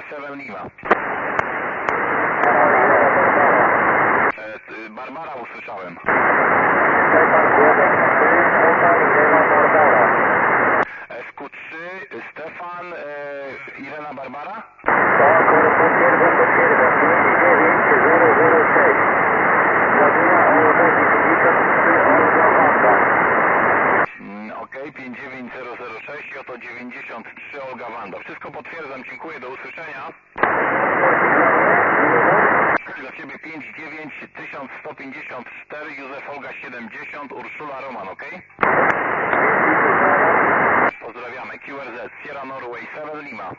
7 Lima. Barbara usłyszałem. SQ3, Stefan, Irena Barbara? Tak, potwierdzam. 59006. Zaczyna OB 93 Olga Wanda. Okej, 59006 i oto 93 Olga Wanda. Wszystko potwierdzam, dziękuję, do usłyszenia. Dla Ciebie 59154, Józef Olga 70, Urszula Roman, ok? Pozdrawiamy, QRZ, Sierra Norway 7 Lima.